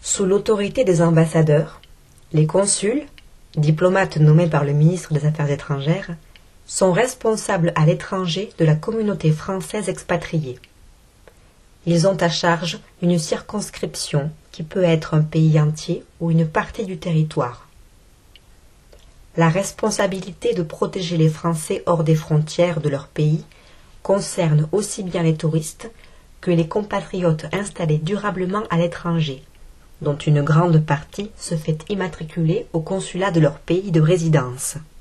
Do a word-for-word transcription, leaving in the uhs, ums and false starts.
Sous l'autorité des ambassadeurs, les consuls, diplomates nommés par le ministre des Affaires étrangères, sont responsables à l'étranger de la communauté française expatriée. Ils ont à charge une circonscription qui peut être un pays entier ou une partie du territoire. La responsabilité de protéger les Français hors des frontières de leur pays concerne aussi bien les touristes que les compatriotes installés durablement à l'étranger, dont une grande partie se fait immatriculer au consulat de leur pays de résidence.